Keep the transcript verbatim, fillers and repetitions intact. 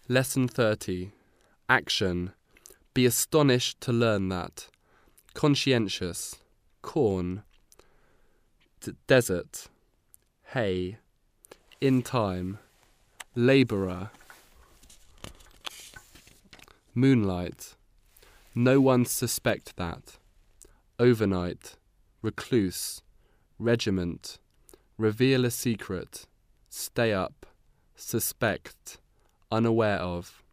Lesson thirty. Action. Be astonished to learn that. Conscientious. Corn. D- desert. Hay. In time. Labourer. Moonlight. No one suspect that. Overnight. Recluse. Regiment. Reveal a secret. Stay up. Suspect. Unaware of.